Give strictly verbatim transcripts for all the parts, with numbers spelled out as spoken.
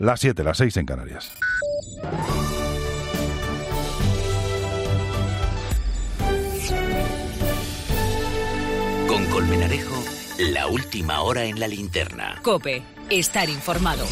Las siete, las seis en Canarias. Con Colmenarejo, la última hora en la linterna. COPE, estar informado.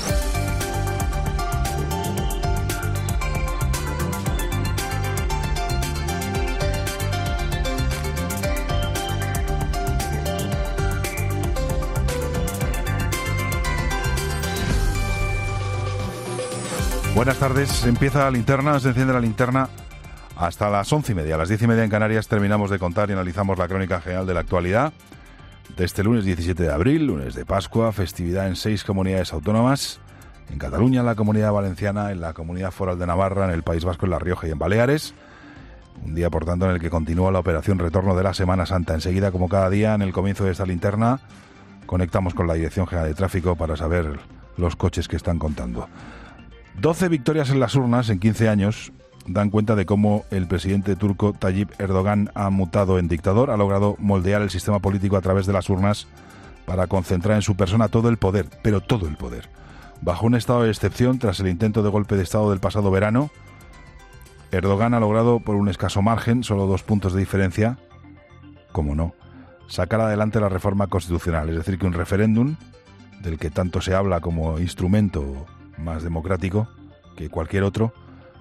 Buenas tardes, empieza la linterna, se enciende la linterna hasta las once y media. A las diez y media en Canarias terminamos de contar y analizamos la crónica general de la actualidad de este lunes diecisiete de abril, lunes de Pascua, festividad en seis comunidades autónomas, en Cataluña, en la Comunidad Valenciana, en la Comunidad Foral de Navarra, en el País Vasco, en La Rioja y en Baleares. Un día, por tanto, en el que continúa la operación retorno de la Semana Santa. Enseguida, como cada día, en el comienzo de esta linterna, conectamos con la Dirección General de Tráfico para saber los coches que están contando. doce victorias en las urnas en quince años dan cuenta de cómo el presidente turco Tayyip Erdogan ha mutado en dictador, ha logrado moldear el sistema político a través de las urnas para concentrar en su persona todo el poder, pero todo el poder. Bajo un estado de excepción, tras el intento de golpe de Estado del pasado verano, Erdogan ha logrado, por un escaso margen, solo dos puntos de diferencia, como no, sacar adelante la reforma constitucional, es decir, que un referéndum, del que tanto se habla como instrumento más democrático que cualquier otro,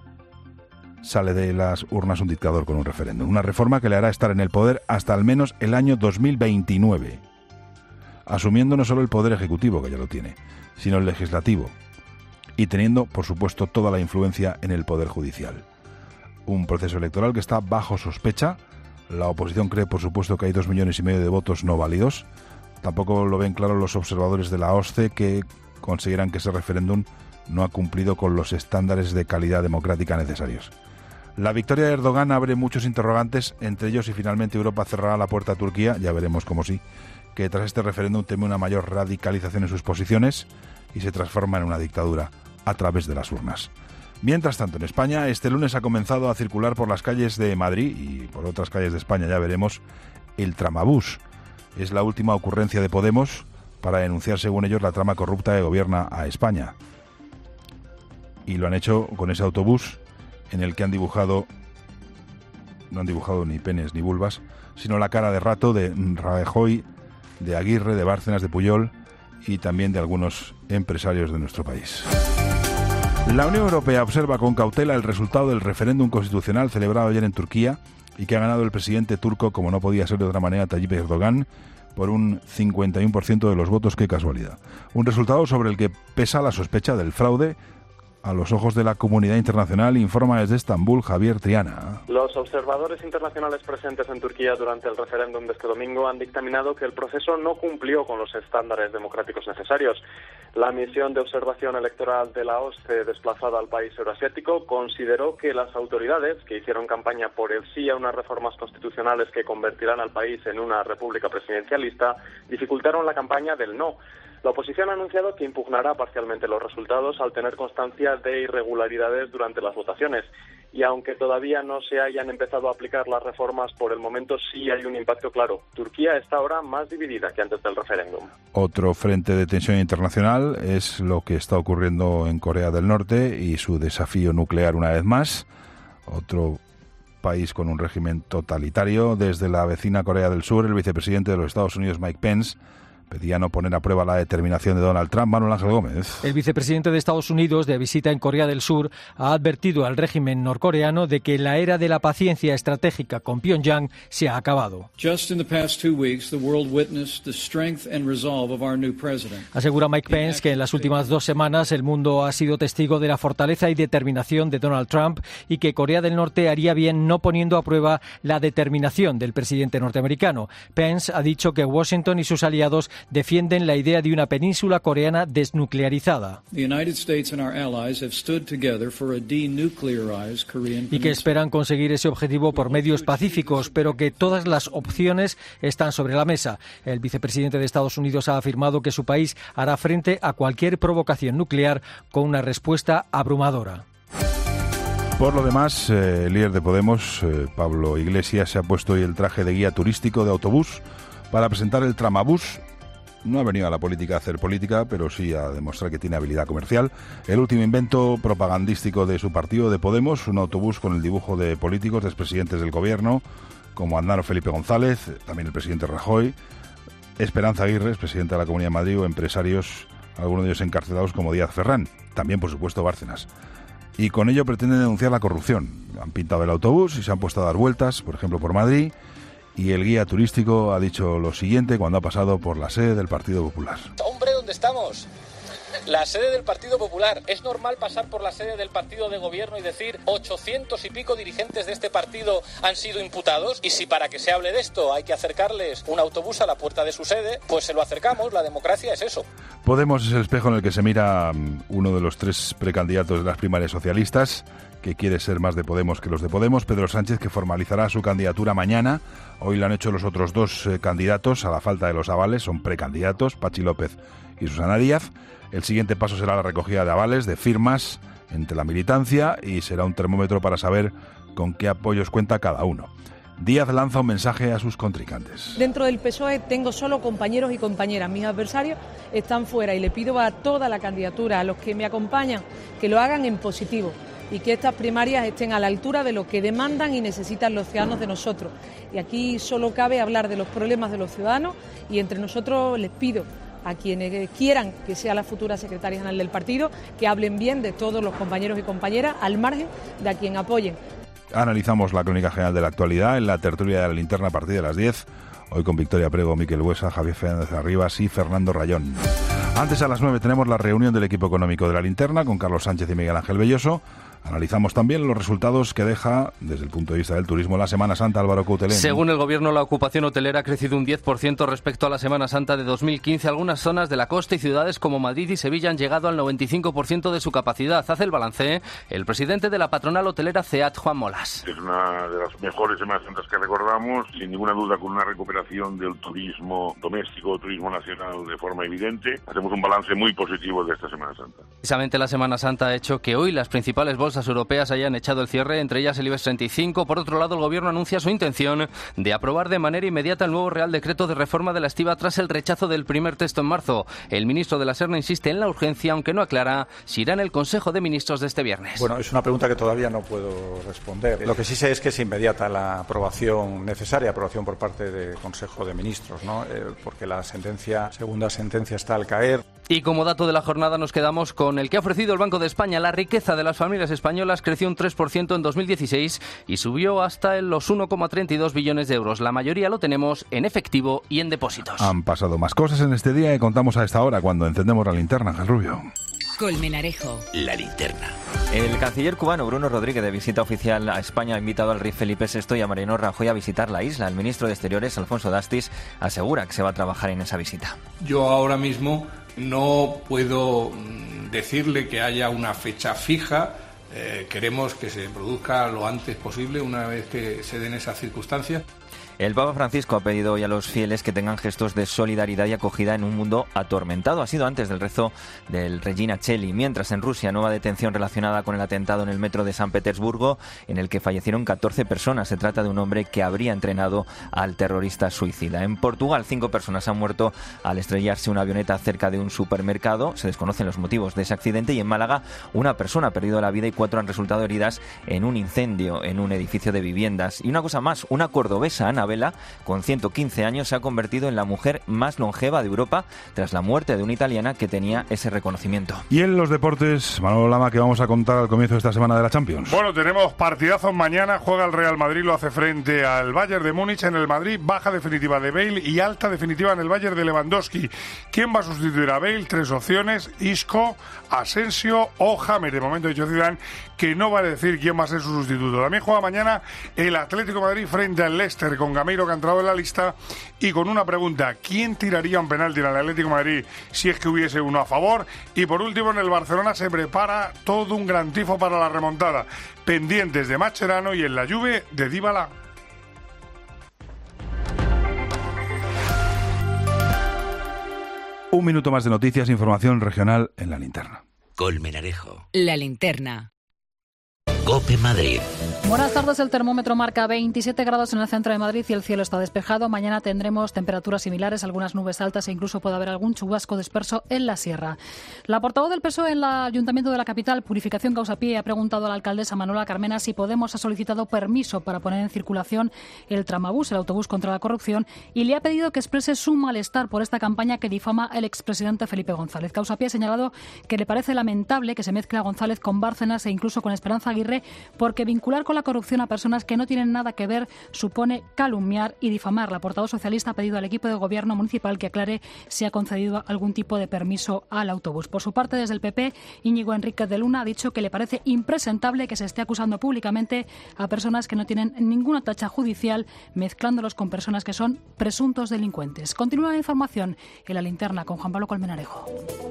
sale de las urnas un dictador con un referéndum. Una reforma que le hará estar en el poder hasta al menos el año dos mil veintinueve, asumiendo no solo el poder ejecutivo, que ya lo tiene, sino el legislativo, y teniendo, por supuesto, toda la influencia en el poder judicial. Un proceso electoral que está bajo sospecha. La oposición cree, por supuesto, que hay dos millones y medio de votos no válidos. Tampoco lo ven claro los observadores de la O S C E, que consideran que ese referéndum no ha cumplido con los estándares de calidad democrática necesarios. La victoria de Erdogan abre muchos interrogantes, entre ellos si finalmente Europa cerrará la puerta a Turquía, ya veremos cómo sí, que tras este referéndum teme una mayor radicalización en sus posiciones y se transforma en una dictadura a través de las urnas. Mientras tanto, en España, este lunes ha comenzado a circular por las calles de Madrid y por otras calles de España, ya veremos, el tramabús. Es la última ocurrencia de Podemos para denunciar, según ellos, la trama corrupta que gobierna a España. Y lo han hecho con ese autobús en el que han dibujado, no han dibujado ni penes ni vulvas, sino la cara de Rato, de Rajoy, de Aguirre, de Bárcenas, de Pujol y también de algunos empresarios de nuestro país. La Unión Europea observa con cautela el resultado del referéndum constitucional celebrado ayer en Turquía y que ha ganado el presidente turco, como no podía ser de otra manera, Tayyip Erdogan, por un cincuenta y uno por ciento de los votos. ¡Qué casualidad! Un resultado sobre el que pesa la sospecha del fraude a los ojos de la comunidad internacional, informa desde Estambul Javier Triana. Los observadores internacionales presentes en Turquía durante el referéndum de este domingo han dictaminado que el proceso no cumplió con los estándares democráticos necesarios. La misión de observación electoral de la O S C E desplazada al país euroasiático consideró que las autoridades, que hicieron campaña por el sí a unas reformas constitucionales que convertirán al país en una república presidencialista, dificultaron la campaña del no. La oposición ha anunciado que impugnará parcialmente los resultados al tener constancia de irregularidades durante las votaciones. Y aunque todavía no se hayan empezado a aplicar las reformas, por el momento sí hay un impacto claro. Turquía está ahora más dividida que antes del referéndum. Otro frente de tensión internacional es lo que está ocurriendo en Corea del Norte y su desafío nuclear una vez más. Otro país con un régimen totalitario. Desde la vecina Corea del Sur, el vicepresidente de los Estados Unidos, Mike Pence, pedía no poner a prueba la determinación de Donald Trump. Manuel Ángel Gómez. El vicepresidente de Estados Unidos, de visita en Corea del Sur, ha advertido al régimen norcoreano de que la era de la paciencia estratégica con Pyongyang se ha acabado. Asegura Mike Pence que en las últimas dos semanas el mundo ha sido testigo de la fortaleza y determinación de Donald Trump y que Corea del Norte haría bien no poniendo a prueba la determinación del presidente norteamericano. Pence ha dicho que Washington y sus aliados defienden la idea de una península coreana desnuclearizada y que esperan conseguir ese objetivo por medios pacíficos, pero que todas las opciones están sobre la mesa. El vicepresidente de Estados Unidos ha afirmado que su país hará frente a cualquier provocación nuclear con una respuesta abrumadora. Por lo demás, eh, el líder de Podemos, eh, Pablo Iglesias, se ha puesto hoy el traje de guía turístico de autobús para presentar el tramabús no ha venido a la política a hacer política, pero sí a demostrar que tiene habilidad comercial. El último invento propagandístico de su partido, de Podemos, un autobús con el dibujo de políticos, de expresidentes del gobierno, como Aznar o Felipe González, también el presidente Rajoy, Esperanza Aguirre, presidente de la Comunidad de Madrid, o empresarios, algunos de ellos encarcelados como Díaz Ferrán, también por supuesto Bárcenas. Y con ello pretenden denunciar la corrupción. Han pintado el autobús y se han puesto a dar vueltas, por ejemplo por Madrid, y el guía turístico ha dicho lo siguiente cuando ha pasado por la sede del Partido Popular. Hombre, ¿dónde estamos? La sede del Partido Popular. ¿Es normal pasar por la sede del partido de gobierno y decir ochocientos y pico dirigentes de este partido han sido imputados? Y si para que se hable de esto hay que acercarles un autobús a la puerta de su sede, pues se lo acercamos. La democracia es eso. Podemos es el espejo en el que se mira uno de los tres precandidatos de las primarias socialistas, que quiere ser más de Podemos que los de Podemos, Pedro Sánchez, que formalizará su candidatura mañana. Hoy lo han hecho los otros dos eh, candidatos, a la falta de los avales, son precandidatos, Pachi López y Susana Díaz. El siguiente paso será la recogida de avales, de firmas entre la militancia, y será un termómetro para saber con qué apoyos cuenta cada uno. Díaz lanza un mensaje a sus contrincantes. Dentro del P S O E tengo solo compañeros y compañeras. Mis adversarios están fuera y le pido a toda la candidatura, a los que me acompañan, que lo hagan en positivo y que estas primarias estén a la altura de lo que demandan y necesitan los ciudadanos de nosotros. Y aquí solo cabe hablar de los problemas de los ciudadanos, y entre nosotros les pido a quienes quieran que sea la futura secretaria general del partido, que hablen bien de todos los compañeros y compañeras, al margen de a quien apoyen. Analizamos la crónica general de la actualidad en la tertulia de la linterna a partir de las diez, hoy con Victoria Prego, Miquel Buesa, Javier Fernández Arribas y Fernando Rayón. Antes, a las nueve, tenemos la reunión del equipo económico de la linterna con Carlos Sánchez y Miguel Ángel Belloso. Analizamos también los resultados que deja, desde el punto de vista del turismo, la Semana Santa. Álvaro Coutelén. Según el Gobierno, la ocupación hotelera ha crecido un diez por ciento respecto a la Semana Santa de dos mil quince. Algunas zonas de la costa y ciudades como Madrid y Sevilla han llegado al noventa y cinco por ciento de su capacidad. Hace el balance el presidente de la patronal hotelera CEAT, Juan Molas. Es una de las mejores Semanas Santas que recordamos, sin ninguna duda con una recuperación del turismo doméstico, turismo nacional de forma evidente. Hacemos un balance muy positivo de esta Semana Santa. Precisamente la Semana Santa ha hecho que hoy las principales bolsas europeas hayan echado el cierre, entre ellas el IBEX treinta y cinco. Por otro lado, el Gobierno anuncia su intención de aprobar de manera inmediata el nuevo Real Decreto de reforma de la estiba tras el rechazo del primer texto en marzo. El ministro de la Serna insiste en la urgencia, aunque no aclara si irá en el Consejo de Ministros de este viernes. Bueno, es una pregunta que todavía no puedo responder. Lo que sí sé es que es inmediata la aprobación necesaria, aprobación por parte del Consejo de Ministros, ¿no? Eh, porque la sentencia, segunda sentencia, está al caer. Y como dato de la jornada nos quedamos con el que ha ofrecido el Banco de España. La riqueza de las familias españolas creció un tres por ciento en dos mil dieciséis y subió hasta los uno coma treinta y dos billones de euros. La mayoría lo tenemos en efectivo y en depósitos. Han pasado más cosas en este día y contamos a esta hora cuando encendemos la linterna, Ángel Rubio. Colmenarejo. La linterna. El canciller cubano Bruno Rodríguez, de visita oficial a España, ha invitado al rey Felipe sexto y a Mariano Rajoy a visitar la isla. El ministro de Exteriores, Alfonso Dastis, asegura que se va a trabajar en esa visita. Yo ahora mismo no puedo decirle que haya una fecha fija. Eh, queremos que se produzca lo antes posible, una vez que se den esas circunstancias. El Papa Francisco ha pedido hoy a los fieles que tengan gestos de solidaridad y acogida en un mundo atormentado. Ha sido antes del rezo del Regina Coeli. Mientras, en Rusia, nueva detención relacionada con el atentado en el metro de San Petersburgo, en el que fallecieron catorce personas. Se trata de un hombre que habría entrenado al terrorista suicida. En Portugal, cinco personas han muerto al estrellarse una avioneta cerca de un supermercado. Se desconocen los motivos de ese accidente. Y en Málaga, una persona ha perdido la vida y cuatro han resultado heridas en un incendio en un edificio de viviendas. Y una cosa más, una cordobesa, Ana Vela, con ciento quince años, se ha convertido en la mujer más longeva de Europa tras la muerte de una italiana que tenía ese reconocimiento. Y en los deportes, Manolo Lama, ¿qué vamos a contar al comienzo de esta semana de la Champions? Bueno, tenemos partidazos mañana. Juega el Real Madrid, lo hace frente al Bayern de Múnich. En el Madrid, baja definitiva de Bale y alta definitiva en el Bayern de Lewandowski. ¿Quién va a sustituir a Bale? Tres opciones: Isco, Asensio o James. De momento ha dicho Zidane que no va a decir quién va a ser su sustituto. También juega mañana el Atlético de Madrid frente al Leicester, con Gameiro, que ha entrado en la lista, y con una pregunta: ¿quién tiraría un penalti en el Atlético de Madrid si es que hubiese uno a favor? Y por último, en el Barcelona se prepara todo un gran tifo para la remontada, pendientes de Mascherano y en la Juve de Dybala. Un minuto más de noticias, información regional en la linterna. Colmenarejo. La linterna. COPE Madrid. Buenas tardes, el termómetro marca veintisiete grados en el centro de Madrid y el cielo está despejado. Mañana tendremos temperaturas similares, algunas nubes altas e incluso puede haber algún chubasco disperso en la sierra. La portavoz del P S O E en el Ayuntamiento de la capital, Purificación Causapié, ha preguntado a la alcaldesa Manuela Carmena si Podemos ha solicitado permiso para poner en circulación el tramabús, el autobús contra la corrupción, y le ha pedido que exprese su malestar por esta campaña que difama al expresidente Felipe González. Causapié ha señalado que le parece lamentable que se mezcle a González con Bárcenas e incluso con Esperanza Aguirre, porque vincular con la corrupción a personas que no tienen nada que ver supone calumniar y difamar. La portavoz socialista ha pedido al equipo de gobierno municipal que aclare si ha concedido algún tipo de permiso al autobús. Por su parte, desde el P P, Íñigo Enríquez de Luna ha dicho que le parece impresentable que se esté acusando públicamente a personas que no tienen ninguna tacha judicial, mezclándolos con personas que son presuntos delincuentes. Continúa la información en la linterna con Juan Pablo Colmenarejo.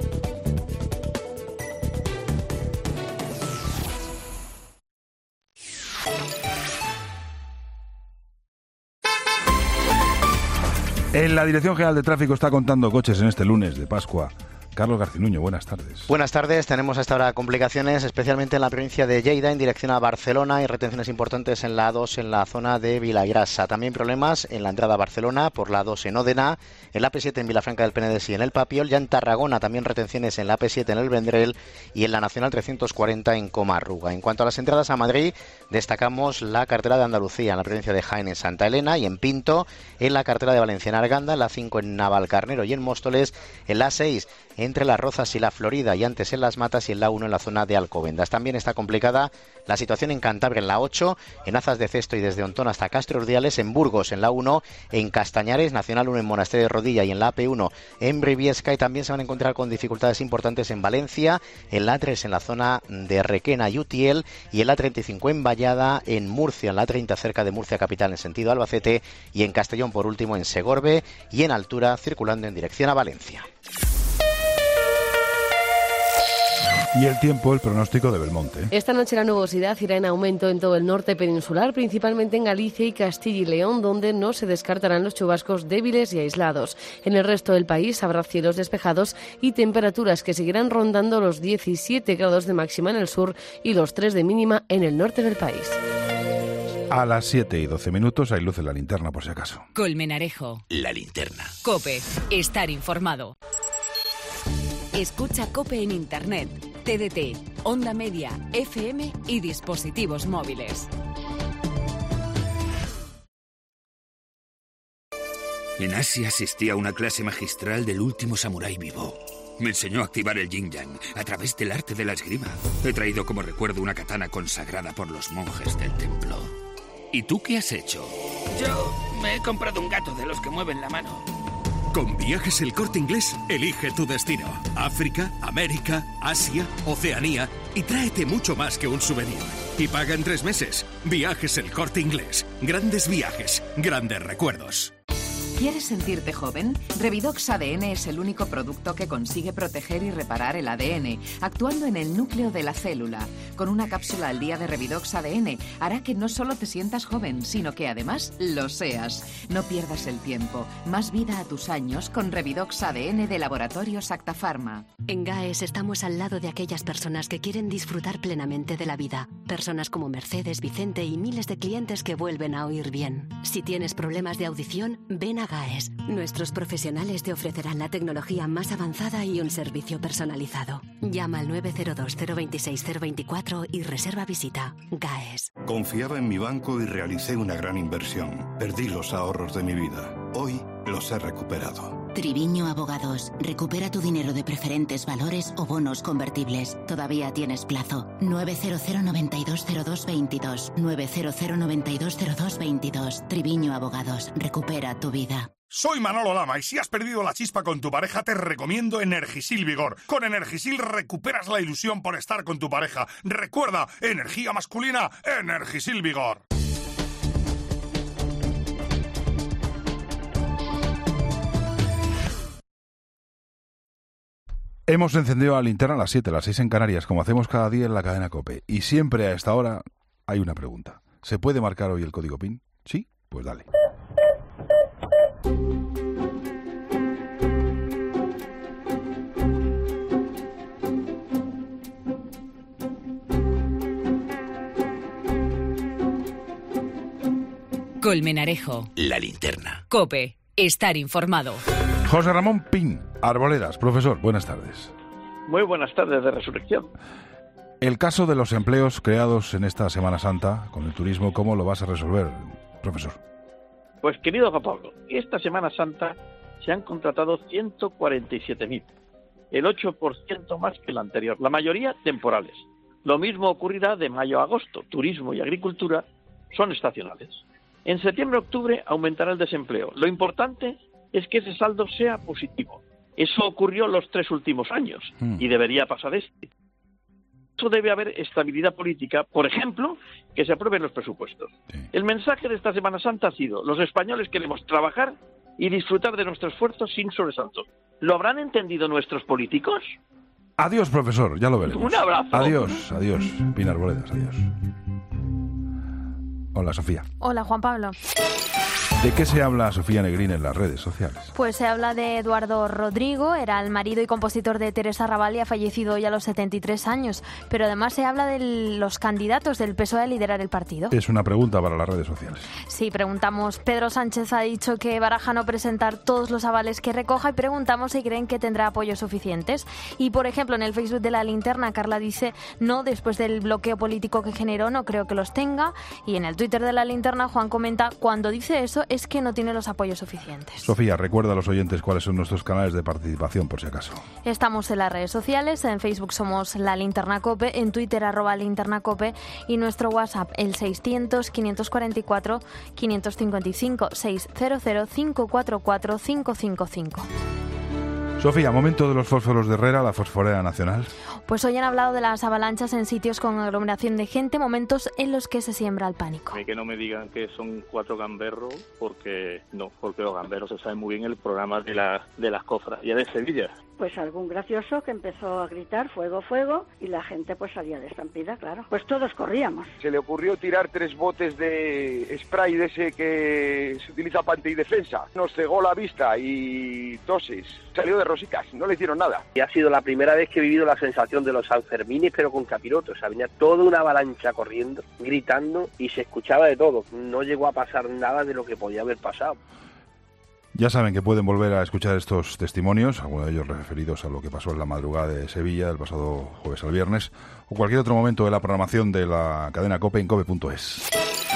En la Dirección General de Tráfico está contando coches en este lunes de Pascua. Carlos Garcinuño, buenas tardes. Buenas tardes. Tenemos hasta ahora complicaciones, especialmente en la provincia de Lleida, en dirección a Barcelona. Hay retenciones importantes en la A dos, en la zona de Vilagrasa. También problemas en la entrada a Barcelona, por la A dos en Ódena, en la A P siete en Vilafranca del Penedès y en el Papiol. Ya en Tarragona también retenciones en la A P siete en el Vendrell y en la Nacional trescientos cuarenta en Comarruga. En cuanto a las entradas a Madrid, destacamos la carretera de Andalucía, en la provincia de Jaén, en Santa Elena, y en Pinto, en la carretera de Valencia, en Arganda, en la cinco en Navalcarnero y en Móstoles, en la seis entre Las Rozas y la Florida, y antes en Las Matas, y en la uno en la zona de Alcobendas. También está complicada la situación en Cantabria, en la ocho, en Azas de Cesto y desde Ontón hasta Castro Urdiales, en Burgos en la uno, en Castañares, Nacional uno en Monasterio de Rodilla y en la A P uno en Briviesca, y también se van a encontrar con dificultades importantes en Valencia, en la tres en la zona de Requena y Utiel, y en la treinta y cinco en Vallada, en Murcia, en la treinta cerca de Murcia capital en sentido Albacete, y en Castellón por último en Segorbe y en altura circulando en dirección a Valencia. Y el tiempo, el pronóstico de Belmonte. Esta noche la nubosidad irá en aumento en todo el norte peninsular, principalmente en Galicia y Castilla y León, donde no se descartarán los chubascos débiles y aislados. En el resto del país habrá cielos despejados y temperaturas que seguirán rondando los diecisiete grados de máxima en el sur y los tres de mínima en el norte del país. A las siete y doce minutos hay luz en la linterna por si acaso. Colmenarejo. La linterna. COPE. Estar informado. Escucha COPE en Internet, T D T, Onda Media, F M y dispositivos móviles. En Asia asistí a una clase magistral del último samurái vivo. Me enseñó a activar el yin-yang a través del arte de la esgrima. He traído como recuerdo una katana consagrada por los monjes del templo. ¿Y tú qué has hecho? Yo me he comprado un gato de los que mueven la mano. Con Viajes El Corte Inglés, elige tu destino. África, América, Asia, Oceanía, y tráete mucho más que un souvenir. Y paga en tres meses. Viajes El Corte Inglés. Grandes viajes, grandes recuerdos. ¿Quieres sentirte joven? Revidox A D N es el único producto que consigue proteger y reparar el A D N, actuando en el núcleo de la célula. Con una cápsula al día de Revidox A D N, hará que no solo te sientas joven, sino que además lo seas. No pierdas el tiempo. Más vida a tus años con Revidox A D N de Laboratorios Acta Pharma. En GAES estamos al lado de aquellas personas que quieren disfrutar plenamente de la vida. Personas como Mercedes, Vicente y miles de clientes que vuelven a oír bien. Si tienes problemas de audición, ven a GAES. Nuestros profesionales te ofrecerán la tecnología más avanzada y un servicio personalizado. Llama al nueve cero dos, cero dos seis, cero dos cuatro y reserva visita. GAES. Confiaba en mi banco y realicé una gran inversión. Perdí los ahorros de mi vida. Hoy los he recuperado. Triviño Abogados. Recupera tu dinero de preferentes valores o bonos convertibles. Todavía tienes plazo. nueve cero cero, noventa y dos, cero dos, veintidós. nueve cero cero, noventa y dos, cero dos, veintidós. Triviño Abogados. Recupera tu vida. Soy Manolo Lama y si has perdido la chispa con tu pareja te recomiendo Energisil Vigor. Con Energisil recuperas la ilusión por estar con tu pareja. Recuerda, energía masculina, Energisil Vigor. Hemos encendido la linterna a las siete, a las seis en Canarias, como hacemos cada día en la cadena COPE. Y siempre a esta hora hay una pregunta. ¿Se puede marcar hoy el código PIN? ¿Sí? Pues dale. Colmenarejo. La linterna. COPE. Estar informado. José Ramón Pin, Arboledas. Profesor, buenas tardes. Muy buenas tardes de Resurrección. El caso de los empleos creados en esta Semana Santa con el turismo, ¿cómo lo vas a resolver, profesor? Pues, querido Juan Pablo, esta Semana Santa se han contratado ciento cuarenta y siete mil, el ocho por ciento más que la anterior, la mayoría temporales. Lo mismo ocurrirá de mayo a agosto. Turismo y agricultura son estacionales. En septiembre-octubre aumentará el desempleo. Lo importante es que ese saldo sea positivo. Eso ocurrió los tres últimos años mm. y debería pasar este. Eso debe haber estabilidad política, por ejemplo, que se aprueben los presupuestos. Sí. El mensaje de esta Semana Santa ha sido: los españoles queremos trabajar y disfrutar de nuestro esfuerzo sin sobresaltos. ¿Lo habrán entendido nuestros políticos? Adiós, profesor, ya lo veremos. Un abrazo. Adiós, adiós, Pin Arboledas, adiós. Hola, Sofía. Hola, Juan Pablo. ¿De qué se habla, Sofía Negrín, en las redes sociales? Pues se habla de Eduardo Rodrigo, era el marido y compositor de Teresa Raval y ha fallecido hoy a los setenta y tres años. Pero además se habla de los candidatos del P S O E a liderar el partido. Es una pregunta para las redes sociales. Sí, preguntamos. Pedro Sánchez ha dicho que baraja no presentar todos los avales que recoja y preguntamos si creen que tendrá apoyos suficientes. Y, por ejemplo, en el Facebook de La Linterna, Carla dice: no, después del bloqueo político que generó, no creo que los tenga. Y en el Twitter de La Linterna, Juan comenta: cuando dice eso es que no tiene los apoyos suficientes. Sofía, recuerda a los oyentes cuáles son nuestros canales de participación, por si acaso. Estamos en las redes sociales, en Facebook somos La Linterna COPE, en Twitter arroba Linterna COPE y nuestro WhatsApp el seiscientos, quinientos cuarenta y cuatro, quinientos cincuenta y cinco, seiscientos, cinco cuatro cuatro, cinco cinco cinco. Sofía, momento de los fósforos de Herrera, la fosforera nacional. Pues hoy han hablado de las avalanchas en sitios con aglomeración de gente, momentos en los que se siembra el pánico. Que no me digan que son cuatro gamberros, porque no, porque los gamberros se saben muy bien el programa de, la, de las cofradías de Sevilla. Pues algún gracioso que empezó a gritar fuego, fuego, y la gente pues salía de estampida, claro. Pues todos corríamos. Se le ocurrió tirar tres botes de spray de ese que se utiliza para antidefensa. Nos cegó la vista y toses. Salió de rositas, no le hicieron nada. Y ha sido la primera vez que he vivido la sensación de los Sanfermines, pero con capirotos. O sea, venía toda una avalancha corriendo, gritando, y se escuchaba de todo. No llegó a pasar nada de lo que podía haber pasado. Ya saben que pueden volver a escuchar estos testimonios, algunos de ellos referidos a lo que pasó en la madrugada de Sevilla, el pasado jueves al viernes, o cualquier otro momento de la programación de la cadena COPE en cope punto es.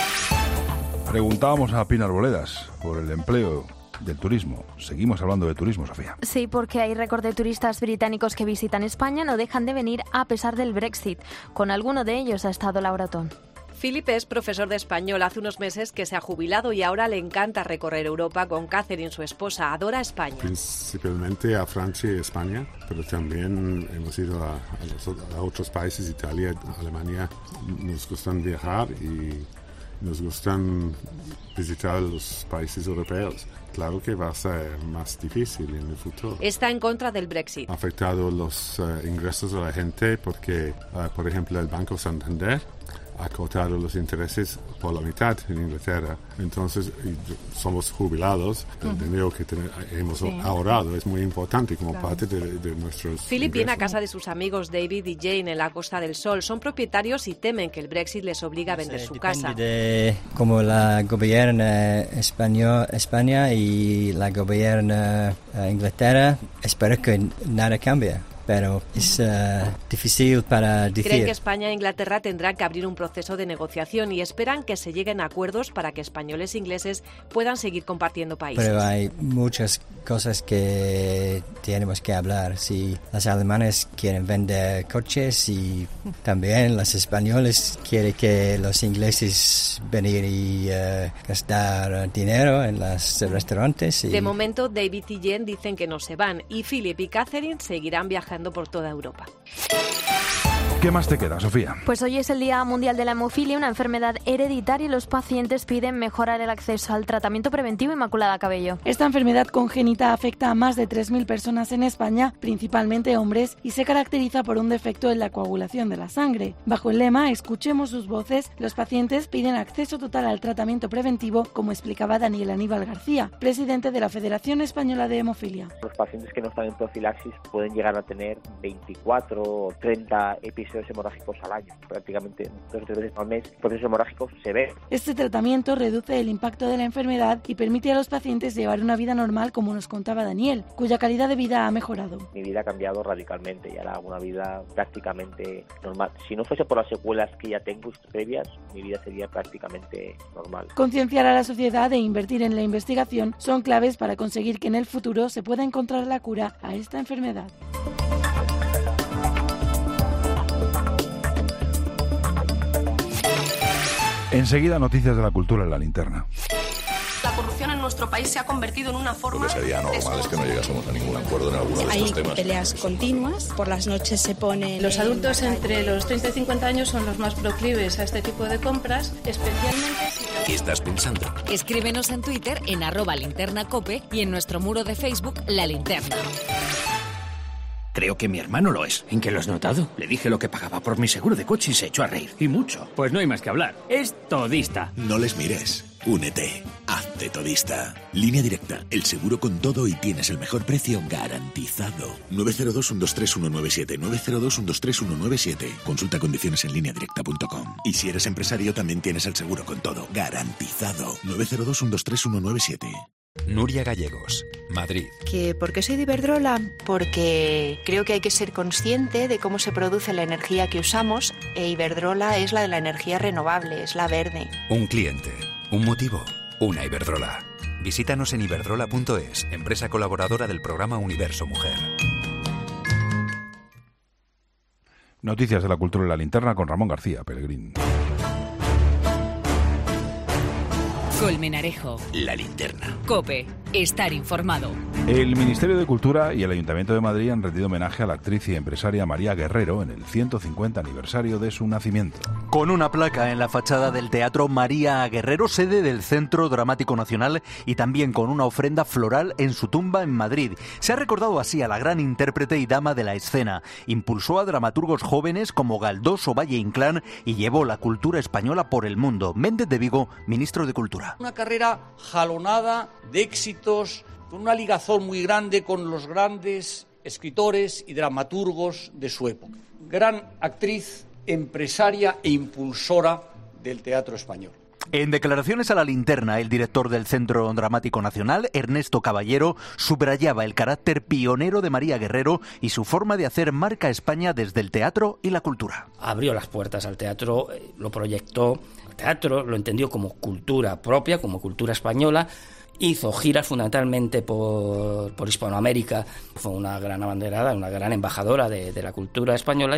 Preguntábamos a Pin Arboledas por el empleo del turismo. Seguimos hablando de turismo, Sofía. Sí, porque hay récord de turistas británicos que visitan España, no dejan de venir a pesar del Brexit. Con alguno de ellos ha estado Laura Otón. Philip es profesor de español. Hace unos meses que se ha jubilado y ahora le encanta recorrer Europa con Catherine, su esposa. Adora España. Principalmente a Francia y España, pero también hemos ido a, a, los, a otros países, Italia, Alemania. Nos gustan viajar y nos gustan visitar los países europeos. Claro que va a ser más difícil en el futuro. Está en contra del Brexit. Ha afectado los uh, ingresos de la gente porque, uh, por ejemplo, el Banco Santander ha cortado los intereses por la mitad en Inglaterra. Entonces, somos jubilados. El uh-huh. dinero que ten- hemos sí. ahorrado es muy importante como claro. parte de, de nuestros Philip ingresos. Viene a casa de sus amigos David y Jane en la Costa del Sol. Son propietarios y temen que el Brexit les obligue a vender sí, su casa. De cómo la gobierna España, España y la gobierna Inglaterra, espero que nada cambie. Pero es uh, difícil para decir. Creen que España e Inglaterra tendrán que abrir un proceso de negociación y esperan que se lleguen a acuerdos para que españoles e ingleses puedan seguir compartiendo países. Pero hay muchas cosas que tenemos que hablar. Si los alemanes quieren vender coches y también los españoles quieren que los ingleses venir y uh, gastar dinero en los restaurantes. Y... De momento, David y Jen dicen que no se van y Philip y Catherine seguirán viajando por toda Europa. ¿Qué más te queda, Sofía? Pues hoy es el Día Mundial de la Hemofilia, una enfermedad hereditaria, y los pacientes piden mejorar el acceso al tratamiento preventivo. Inmaculada Cabello. Esta enfermedad congénita afecta a más de tres mil personas en España, principalmente hombres, y se caracteriza por un defecto en la coagulación de la sangre. Bajo el lema "Escuchemos sus voces", los pacientes piden acceso total al tratamiento preventivo, como explicaba Daniel Aníbal García, presidente de la Federación Española de Hemofilia. Los pacientes que no están en profilaxis pueden llegar a tener veinticuatro o treinta episodios episodios hemorrágicos al año, prácticamente dos o tres veces al mes, procesos hemorrágicos se ven. Este tratamiento reduce el impacto de la enfermedad y permite a los pacientes llevar una vida normal, como nos contaba Daniel, cuya calidad de vida ha mejorado. Mi vida ha cambiado radicalmente y ahora hago una vida prácticamente normal. Si no fuese por las secuelas que ya tengo previas, mi vida sería prácticamente normal. Concienciar a la sociedad e invertir en la investigación son claves para conseguir que en el futuro se pueda encontrar la cura a esta enfermedad. Enseguida, noticias de la cultura en la linterna. La corrupción en nuestro país se ha convertido en una forma... Lo que sería normal es que no llegásemos a ningún acuerdo en alguno de estos Hay temas. Hay peleas continuas, por las noches se ponen... Los adultos entre los treinta y cincuenta años son los más proclives a este tipo de compras, especialmente si... ¿Qué estás pensando? Escríbenos en Twitter en arroba linternacope y en nuestro muro de Facebook La Linterna. Creo que mi hermano lo es. ¿En qué lo has notado? Le dije lo que pagaba por mi seguro de coche y se echó a reír. Y mucho. Pues no hay más que hablar. Es todista. No les mires. Únete. Hazte todista. Línea Directa. El seguro con todo y tienes el mejor precio garantizado. nueve cero dos, uno dos tres, uno nueve siete. nueve cero dos, uno dos tres, uno nueve siete. Consulta condiciones en línea directa punto com. Y si eres empresario también tienes el seguro con todo garantizado. nueve cero dos, uno dos tres, uno nueve siete. Nuria Gallegos, Madrid. ¿Que por qué soy de Iberdrola? Porque creo que hay que ser consciente de cómo se produce la energía que usamos e Iberdrola es la de la energía renovable, es la verde. Un cliente, un motivo, una Iberdrola. Visítanos en iberdrola punto es, empresa colaboradora del programa Universo Mujer. Noticias de la cultura en la linterna con Ramón García Pellegrín. Colmenarejo. La Linterna. COPE. Estar informado. El Ministerio de Cultura y el Ayuntamiento de Madrid han rendido homenaje a la actriz y empresaria María Guerrero en el ciento cincuenta aniversario de su nacimiento. Con una placa en la fachada del Teatro María Guerrero, sede del Centro Dramático Nacional, y también con una ofrenda floral en su tumba en Madrid. Se ha recordado así a la gran intérprete y dama de la escena. Impulsó a dramaturgos jóvenes como Galdós o Valle Inclán y llevó la cultura española por el mundo. Méndez de Vigo, ministro de Cultura. Una carrera jalonada de éxitos, con una ligazón muy grande con los grandes escritores y dramaturgos de su época. Gran actriz, empresaria e impulsora del teatro español. En declaraciones a la linterna, el director del Centro Dramático Nacional, Ernesto Caballero, subrayaba el carácter pionero de María Guerrero y su forma de hacer marca España desde el teatro y la cultura. Abrió las puertas al teatro, lo proyectó al teatro, lo entendió como cultura propia, como cultura española. Hizo giras fundamentalmente por, por Hispanoamérica. Fue una gran abanderada, una gran embajadora de, de la cultura española.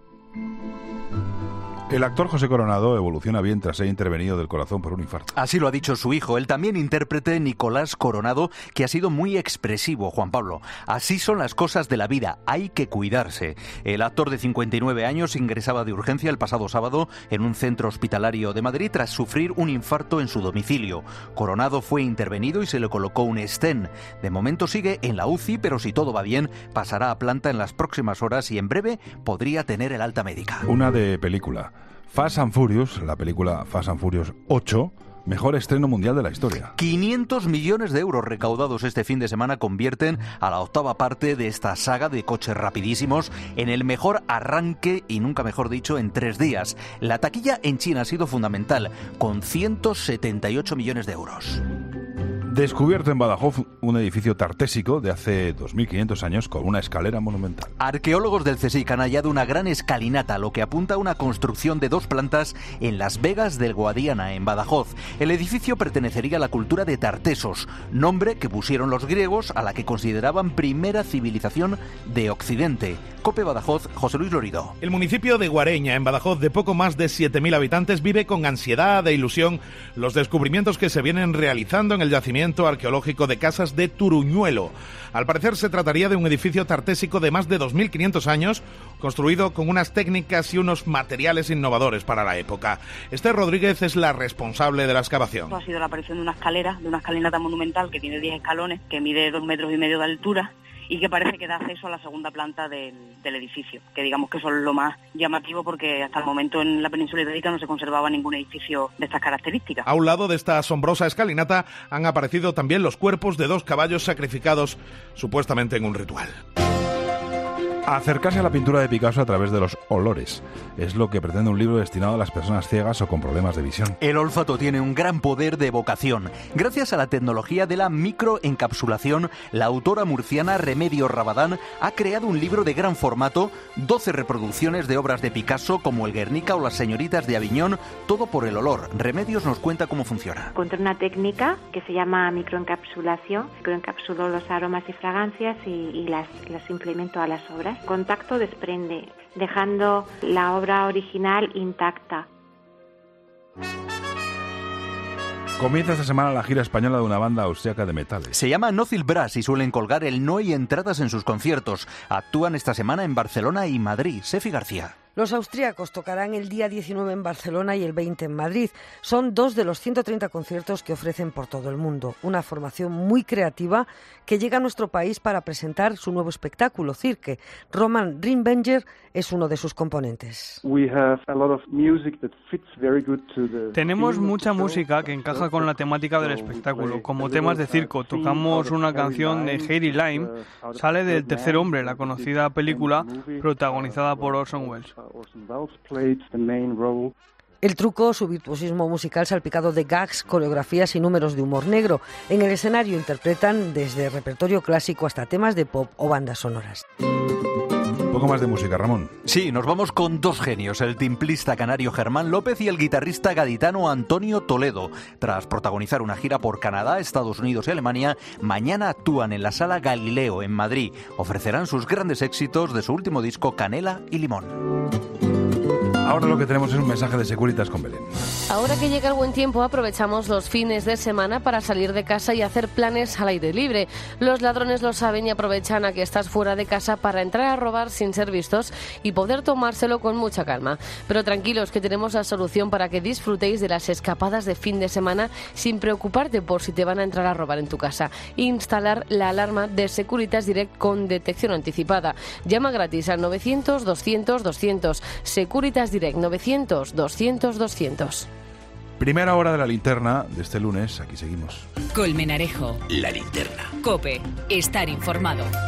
El actor José Coronado evoluciona bien tras ser intervenido del corazón por un infarto. Así lo ha dicho su hijo, el también intérprete Nicolás Coronado, que ha sido muy expresivo, Juan Pablo. Así son las cosas de la vida, hay que cuidarse. El actor de cincuenta y nueve años ingresaba de urgencia el pasado sábado en un centro hospitalario de Madrid tras sufrir un infarto en su domicilio. Coronado fue intervenido y se le colocó un stent. De momento sigue en la U C I, pero si todo va bien, pasará a planta en las próximas horas y en breve podría tener el alta médica. Una de película. Fast and Furious, la película Fast and Furious ocho, mejor estreno mundial de la historia. quinientos millones de euros recaudados este fin de semana convierten a la octava parte de esta saga de coches rapidísimos en el mejor arranque, y nunca mejor dicho, en tres días. La taquilla en China ha sido fundamental, con ciento setenta y ocho millones de euros. Descubierto en Badajoz un edificio tartésico de hace dos mil quinientos años con una escalera monumental. Arqueólogos del CSIC han hallado una gran escalinata, lo que apunta a una construcción de dos plantas en Las Vegas del Guadiana, en Badajoz. El edificio pertenecería a la cultura de Tartesos, nombre que pusieron los griegos a la que consideraban primera civilización de Occidente. COPE Badajoz, José Luis Lorido. El municipio de Guareña, en Badajoz, de poco más de siete mil habitantes, vive con ansiedad e ilusión los descubrimientos que se vienen realizando en el yacimiento arqueológico de Casas de Turuñuelo. Al parecer se trataría de un edificio tartésico de más de dos mil quinientos años, construido con unas técnicas y unos materiales innovadores para la época. Esther Rodríguez es la responsable de la excavación. Ha sido la aparición de una escalera, de una escalinata monumental que tiene diez escalones, que mide dos metros y medio de altura y que parece que da acceso a la segunda planta del, del edificio, que digamos que son lo más llamativo porque hasta el momento en la península ibérica no se conservaba ningún edificio de estas características. A un lado de esta asombrosa escalinata han aparecido también los cuerpos de dos caballos sacrificados supuestamente en un ritual. Acercarse a la pintura de Picasso a través de los olores es lo que pretende un libro destinado a las personas ciegas o con problemas de visión. El olfato tiene un gran poder de evocación. Gracias a la tecnología de la microencapsulación, la autora murciana Remedios Rabadán ha creado un libro de gran formato, doce reproducciones de obras de Picasso como el Guernica o las señoritas de Aviñón, todo por el olor. Remedios nos cuenta cómo funciona. Encontré una técnica que se llama microencapsulación. Microencapsulo los aromas y fragancias y, y las, las implemento a las obras. Contacto desprende, dejando la obra original intacta. Comienza esta semana la gira española de una banda austriaca de metales. Se llama Nocil Brass y suelen colgar el no y entradas en sus conciertos. Actúan esta semana en Barcelona y Madrid. Sefi García. Los austríacos tocarán el día diecinueve en Barcelona y el veinte en Madrid. Son dos de los ciento treinta conciertos que ofrecen por todo el mundo. Una formación muy creativa que llega a nuestro país para presentar su nuevo espectáculo, Cirque. Roman Rimbenger es uno de sus componentes. Tenemos mucha música que encaja con la temática del espectáculo. Como temas de circo, tocamos una canción de Heidi Lime, sale del Tercer Hombre, la conocida película protagonizada por Orson Welles. El truco, su virtuosismo musical salpicado de gags, coreografías y números de humor negro. En el escenario interpretan desde repertorio clásico hasta temas de pop o bandas sonoras. Un poco más de música, Ramón. Sí, nos vamos con dos genios, el timplista canario Germán López y el guitarrista gaditano Antonio Toledo. Tras protagonizar una gira por Canadá, Estados Unidos y Alemania, mañana actúan en la Sala Galileo en Madrid. Ofrecerán sus grandes éxitos de su último disco Canela y Limón. Ahora lo que tenemos es un mensaje de Securitas con Belén. Ahora que llega el buen tiempo, aprovechamos los fines de semana para salir de casa y hacer planes al aire libre. Los ladrones lo saben y aprovechan a que estás fuera de casa para entrar a robar sin ser vistos y poder tomárselo con mucha calma. Pero tranquilos, que tenemos la solución para que disfrutéis de las escapadas de fin de semana sin preocuparte por si te van a entrar a robar en tu casa. Instalar la alarma de Securitas Direct con detección anticipada. Llama gratis al novecientos doscientos doscientos. Securitas Direct novecientos doscientos doscientos. Primera hora de la linterna de este lunes, aquí seguimos. Colmenarejo. La linterna. COPE. Estar informado.